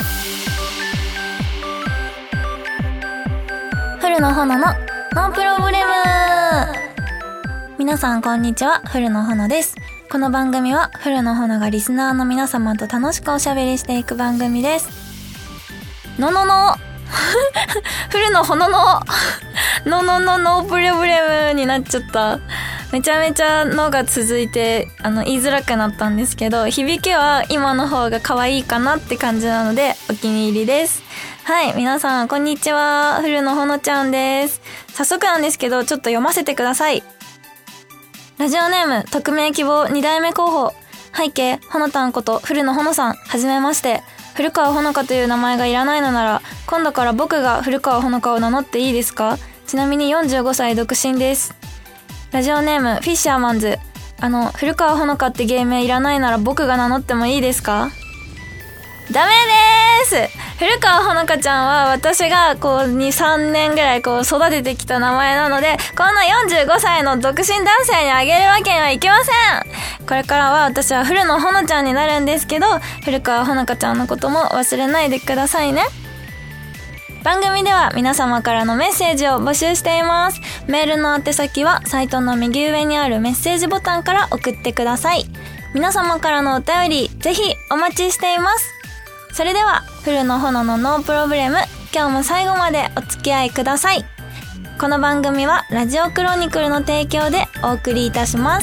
古野ほののノープロブレム。皆さんこんにちは、古野ほのです。この番組は古野ほのがリスナーの皆様と楽しくおしゃべりしていく番組です。古野ほののノープロブレムになっちゃった。めちゃめちゃのが続いて言いづらくなったんですけど、響きは今の方が可愛いかなって感じなのでお気に入りです。はい、皆さんこんにちは、古野ほのちゃんです。早速なんですけどちょっと読ませてください。ラジオネーム匿名希望2代目候補。背景ほのたんこと古野ほのさん、はじめまして。古川ほのかという名前がいらないのなら今度から僕が古川ほのかを名乗っていいですか？ちなみに45歳独身です。ラジオネームフィッシャーマンズ。古川ほのかって芸名いらないなら僕が名乗ってもいいですか？ダメです。古川ほのかちゃんは私が2、3年ぐらい育ててきた名前なので、この45歳の独身男性にあげるわけにはいきません。これからは私は古野ほのちゃんになるんですけど、古川ほのかちゃんのことも忘れないでくださいね。番組では皆様からのメッセージを募集しています。メールの宛先はサイトの右上にあるメッセージボタンから送ってください。皆様からのお便りぜひお待ちしています。それでは古野ほののノープロブレム、今日も最後までお付き合いください。この番組はラジオクロニクルの提供でお送りいたします。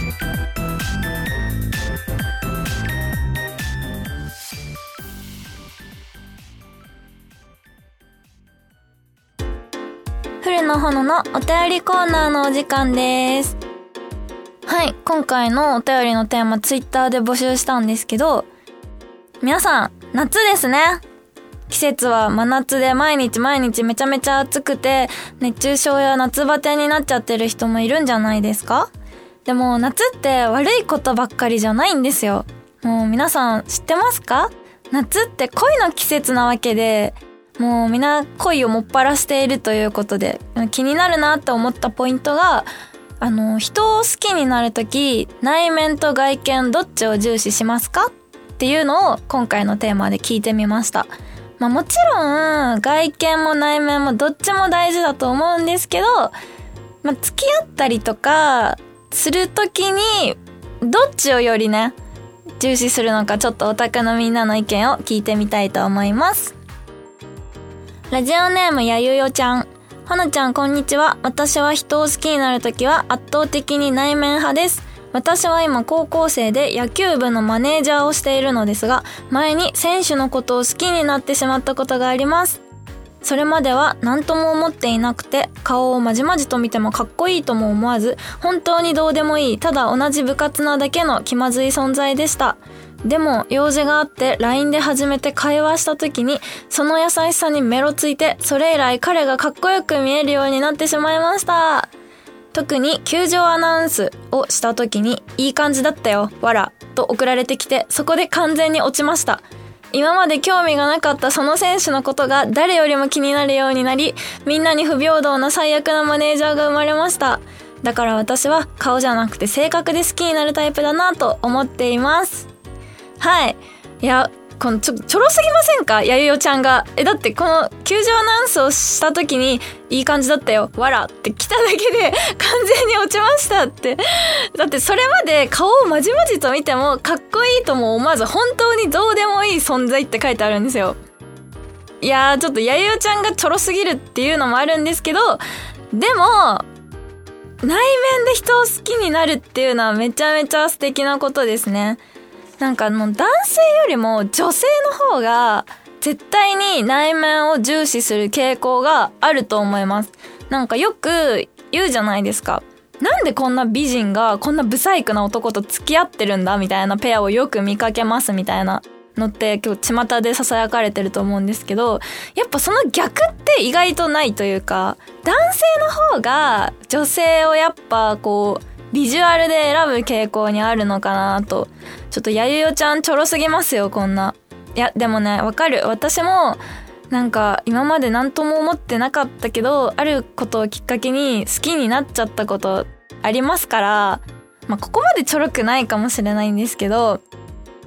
古野ほののお便りコーナーのお時間です。はい、今回のお便りのテーマツイッターで募集したんですけど、皆さん夏ですね。季節は真夏で毎日めちゃめちゃ暑くて熱中症や夏バテになっちゃってる人もいるんじゃないですか？でも夏って悪いことばっかりじゃないんですよ。もう皆さん知ってますか？夏って恋の季節なわけで、もうみんな恋をもっぱらしているということで、気になるなって思ったポイントが、人を好きになるとき内面と外見どっちを重視しますかっていうのを今回のテーマで聞いてみました。もちろん外見も内面もどっちも大事だと思うんですけど、付き合ったりとかするときにどっちをよりね重視するのか、ちょっとオタクのみんなの意見を聞いてみたいと思います。ラジオネームやゆよちゃん。ほのちゃんこんにちは。私は人を好きになるときは圧倒的に内面派です。私は今高校生で野球部のマネージャーをしているのですが、前に選手のことを好きになってしまったことがあります。それまでは何とも思っていなくて、顔をまじまじと見てもかっこいいとも思わず、本当にどうでもいい、ただ同じ部活なだけの気まずい存在でした。でも用事があって LINE で初めて会話した時にその優しさにメロついて、それ以来彼がかっこよく見えるようになってしまいました。特に球場アナウンスをした時にいい感じだったよ、わらと送られてきて、そこで完全に落ちました。今まで興味がなかったその選手のことが誰よりも気になるようになり、みんなに不平等な最悪なマネージャーが生まれました。だから私は顔じゃなくて性格で好きになるタイプだなと思っています。はい。いや、ちょろすぎませんか？やゆよちゃんが。だってこの球場アナウンスをした時にいい感じだったよ、わらって来ただけで完全に落ちましたって。だってそれまで顔をまじまじと見てもかっこいいとも思わず、本当にどうでもいい存在って書いてあるんですよ。いやー、ちょっとやゆよちゃんがちょろすぎるっていうのもあるんですけど、でも内面で人を好きになるっていうのはめちゃめちゃ素敵なことですね。男性よりも女性の方が絶対に内面を重視する傾向があると思います。よく言うじゃないですか。なんでこんな美人がこんなブサイクな男と付き合ってるんだみたいなペアをよく見かけますみたいなのって今日巷で囁かれてると思うんですけど、やっぱその逆って意外とないというか、男性の方が女性をやっぱビジュアルで選ぶ傾向にあるのかなと。ちょっとやゆよちゃんちょろすぎますよ、こんな。いやでもね、わかる。私も今まで何とも思ってなかったけど、あることをきっかけに好きになっちゃったことありますから、ここまでちょろくないかもしれないんですけど、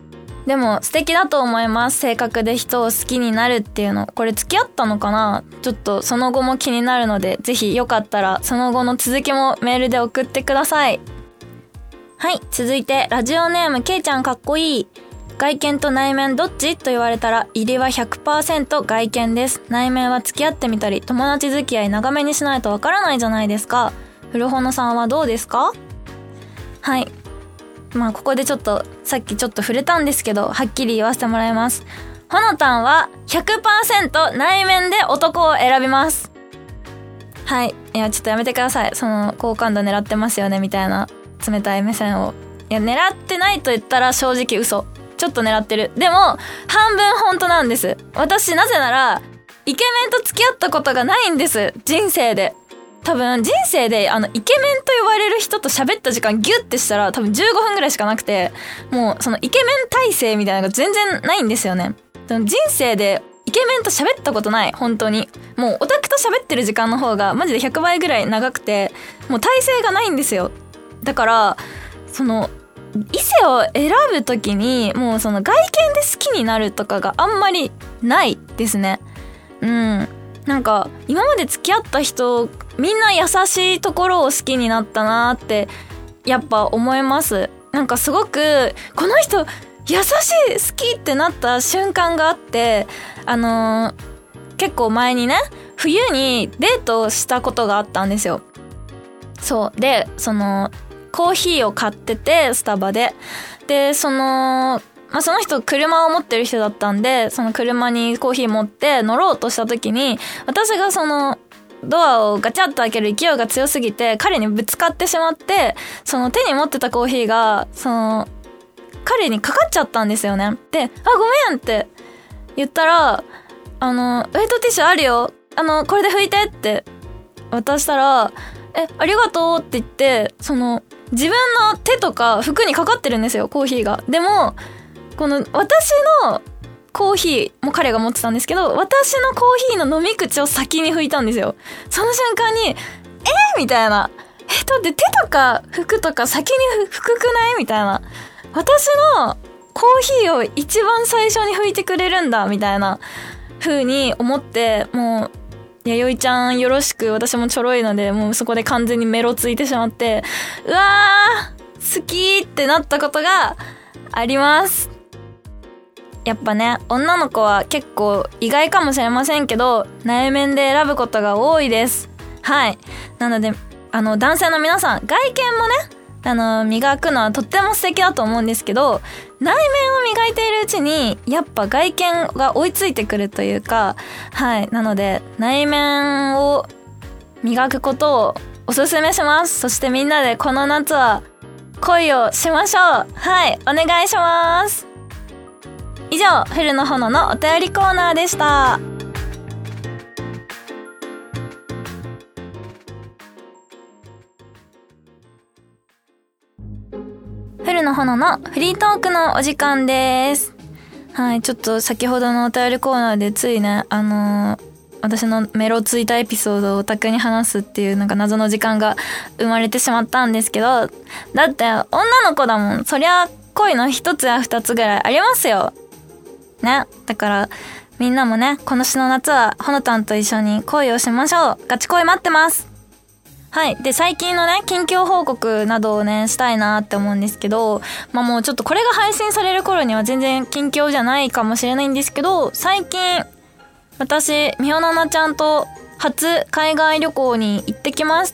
でも素敵だと思います。性格で人を好きになるっていうの。これ付き合ったのかな？ちょっとその後も気になるので、ぜひよかったらその後の続きもメールで送ってください。はい、続いてラジオネームけいちゃんかっこいい。外見と内面どっちと言われたら、入りは 100% 外見です。内面は付き合ってみたり、友達付き合い長めにしないとわからないじゃないですか。古穂さんはどうですか？はい。まあここでちょっとさっきちょっと触れたんですけど、はっきり言わせてもらいます。ほのたんは 100% 内面で男を選びます。はい。いやちょっとやめてください。その好感度狙ってますよねみたいな冷たい目線を。いや狙ってないと言ったら正直嘘。ちょっと狙ってる。でも半分本当なんです。私なぜならイケメンと付き合ったことがないんです。人生で。多分人生でイケメンと呼ばれる人と喋った時間ギュッてしたら多分15分ぐらいしかなくて、もうそのイケメン体制みたいなのが全然ないんですよね。人生でイケメンと喋ったことない。本当にもうオタクと喋ってる時間の方がマジで100倍ぐらい長くて、もう体制がないんですよ。だからその異性を選ぶときにもうその外見で好きになるとかがあんまりないですね。なんか今まで付き合った人みんな優しいところを好きになったなってやっぱ思います。なんかすごくこの人優しい好きってなった瞬間があって、結構前にね冬にデートをしたことがあったんですよ。そうでそのコーヒーを買っててスタバでその人車を持ってる人だったんで、その車にコーヒー持って乗ろうとした時に、私がそのドアをガチャッと開ける勢いが強すぎて彼にぶつかってしまって、その手に持ってたコーヒーがその彼にかかっちゃったんですよね。で、ごめんって言ったら、ウェットティッシュあるよ、これで拭いてって渡したら、ありがとうって言って、その自分の手とか服にかかってるんですよ、コーヒーが。でもこの私のコーヒーも彼が持ってたんですけど、私のコーヒーの飲み口を先に拭いたんですよ。その瞬間にみたいな、だって手とか服とか先に拭くないみたいな、私のコーヒーを一番最初に拭いてくれるんだみたいな風に思って、もう弥生ちゃんよろしく、私もちょろいのでもうそこで完全にメロついてしまって、うわー好きってなったことがあります。やっぱね、女の子は結構意外かもしれませんけど内面で選ぶことが多いです。はい。なので男性の皆さん、外見もね磨くのはとっても素敵だと思うんですけど、内面を磨いているうちにやっぱ外見が追いついてくるというか、はい。なので内面を磨くことをおすすめします。そしてみんなでこの夏は恋をしましょう。はい、お願いします。以上、フルの炎のお便りコーナーでした。フルの炎のフリートークのお時間です。はい、ちょっと先ほどのお便りコーナーでついね、私のメロついたエピソードをオタクに話すっていうなんか謎の時間が生まれてしまったんですけど、だって女の子だもん。そりゃ恋の一つや二つぐらいありますよね。だからみんなもね、今年の夏はほのたんと一緒に恋をしましょう。ガチ恋待ってます。はい。で、最近のね、近況報告などをね、したいなって思うんですけど、もうちょっとこれが配信される頃には全然近況じゃないかもしれないんですけど、最近私みほななちゃんと初海外旅行に行ってきました。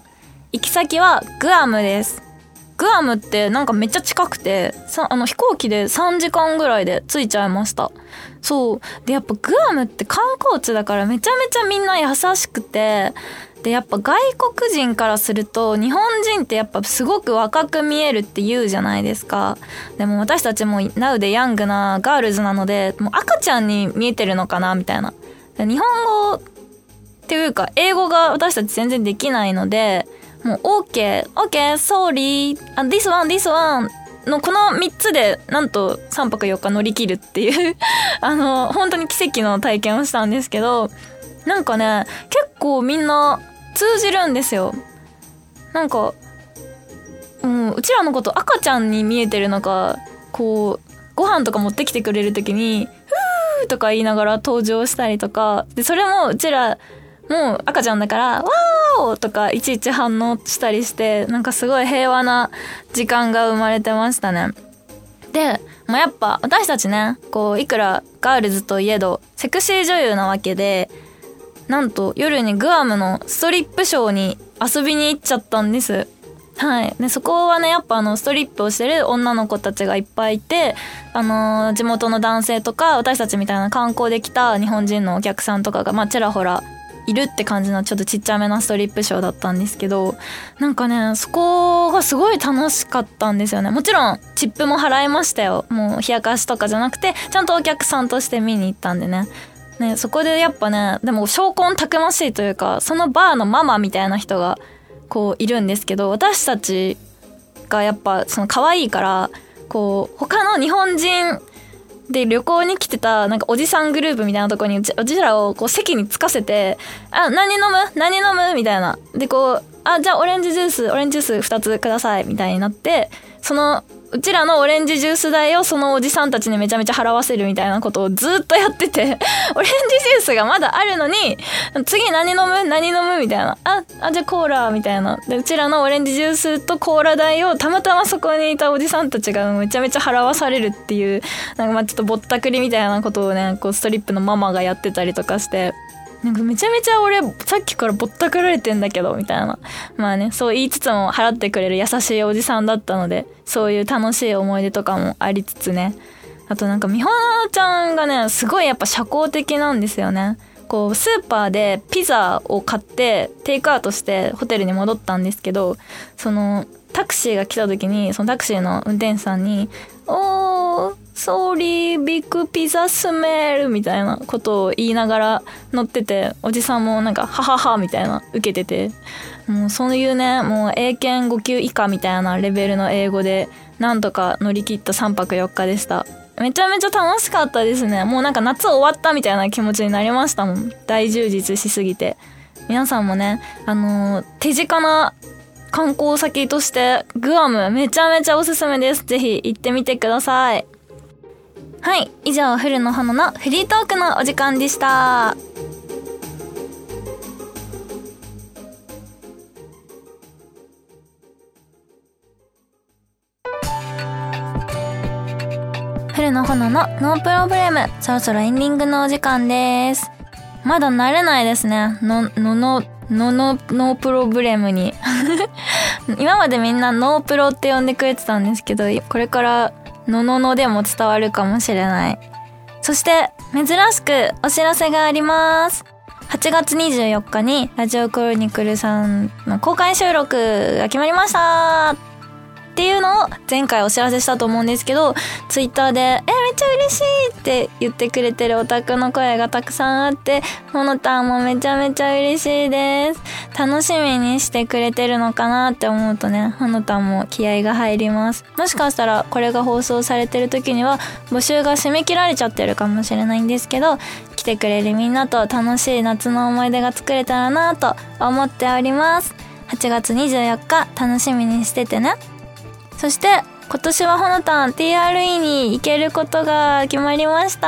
行き先はグアムです。グアムってなんかめっちゃ近くて、飛行機で3時間ぐらいで着いちゃいました。そうで、やっぱグアムって観光地だからめちゃめちゃみんな優しくて、でやっぱ外国人からすると日本人ってやっぱすごく若く見えるって言うじゃないですか。でも私たちもナウでヤングなガールズなので、もう赤ちゃんに見えてるのかなみたいな。日本語っていうか英語が私たち全然できないので、もう OK、sorry、this one のこの3つでなんと3泊4日乗り切るっていう本当に奇跡の体験をしたんですけど、なんかね、結構みんな通じるんですよ。なんか、うちらのこと赤ちゃんに見えてるのか、こうご飯とか持ってきてくれる時にふーとか言いながら登場したりとかで、それもうちらもう赤ちゃんだからわーとかいちいち反応したりして、なんかすごい平和な時間が生まれてましたね。で、まあ、やっぱ私たちね、こういくらガールズといえどセクシー女優なわけで、なんと夜にグアムのストリップショーに遊びに行っちゃったんです。はい。で、そこはね、やっぱストリップをしてる女の子たちがいっぱいいて、地元の男性とか私たちみたいな観光で来た日本人のお客さんとかがまあちらほらいるって感じのちょっとちっちゃめなストリップショーだったんですけど、なんかね、そこがすごい楽しかったんですよね。もちろんチップも払いましたよ。もう冷やかしとかじゃなくてちゃんとお客さんとして見に行ったんでね。ね、そこでやっぱね、でも証拠たくましいというか、そのバーのママみたいな人がこういるんですけど、私たちがやっぱその可愛いから、こう他の日本人で旅行に来てたなんかおじさんグループみたいなとこにうちらをこう席につかせて、あ、何飲むみたいな。でこう、あ、じゃあオレンジジュース2つくださいみたいになって、そのうちらのオレンジジュース代をそのおじさんたちにめちゃめちゃ払わせるみたいなことをずっとやってて、オレンジジュースがまだあるのに、次何飲むみたいな。あ、じゃあコーラみたいな。で、うちらのオレンジジュースとコーラ代をたまたまそこにいたおじさんたちがめちゃめちゃ払わされるっていう、なんかまあちょっとぼったくりみたいなことをね、こうストリップのママがやってたりとかして、なんかめちゃめちゃ俺さっきからぼったくられてんだけどみたいな、まあね、そう言いつつも払ってくれる優しいおじさんだったので、そういう楽しい思い出とかもありつつね。あとなんか美穂ちゃんがね、すごいやっぱ社交的なんですよね。こうスーパーでピザを買ってテイクアウトしてホテルに戻ったんですけど、そのタクシーが来た時にそのタクシーの運転手さんにソーリービッグピザスメルみたいなことを言いながら乗ってて、おじさんもなんかはははみたいな受けてて、もうそういうね、もう英検5級以下みたいなレベルの英語でなんとか乗り切った3泊4日でした。めちゃめちゃ楽しかったですね。もうなんか夏終わったみたいな気持ちになりましたもん。大充実しすぎて。皆さんもね、手近な観光先としてグアムめちゃめちゃおすすめです。ぜひ行ってみてください。はい、以上古野花のフリートークのお時間でした。古野花のノープロブレム、そろそろエンディングのお時間です。まだ慣れないですね。ノープロブレムに今までみんなノープロって呼んでくれてたんですけど、これからのでも伝わるかもしれない。そして珍しくお知らせがあります。8月24日にラジオクロニクルさんの公開収録が決まりましたっていうのを前回お知らせしたと思うんですけど、ツイッターでめっちゃ嬉しいって言ってくれてるオタクの声がたくさんあって、ほのたんもめちゃめちゃ嬉しいです。楽しみにしてくれてるのかなって思うとね、ほのたんも気合が入ります。もしかしたらこれが放送されてる時には募集が締め切られちゃってるかもしれないんですけど、来てくれるみんなと楽しい夏の思い出が作れたらなと思っております。8月24日楽しみにしててね。そして今年はほのたん TRE に行けることが決まりました。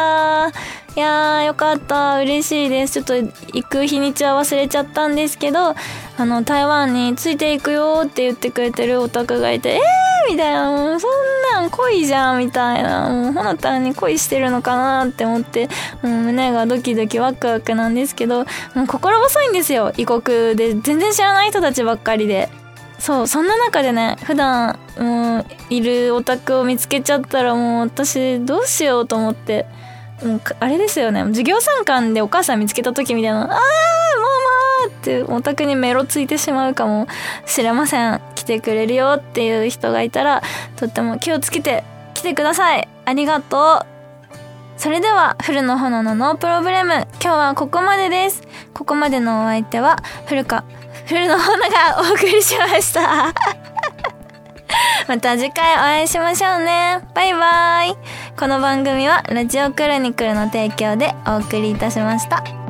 いやーよかった、嬉しいです。ちょっと行く日にちは忘れちゃったんですけど、台湾についていくよって言ってくれてるオタクがいて、みたいな、もうそんなん恋じゃんみたいな、もうほのたんに恋してるのかなって思って、もう胸がドキドキワクワクなんですけど、もう心細いんですよ。異国で全然知らない人たちばっかりで。そう、そんな中でね、普段いるオタクを見つけちゃったらもう私どうしようと思って、もうあれですよね、授業参観でお母さん見つけた時みたいな、ママーってオタクにメロついてしまうかもしれません。来てくれるよっていう人がいたらとっても気をつけて来てください。ありがとう。それでは古野ほののノープロブレム、今日はここまでです。ここまでのお相手は古野ほのがお送りしましたまた次回お会いしましょうね。バイバイ。この番組はラジオクロニクルの提供でお送りいたしました。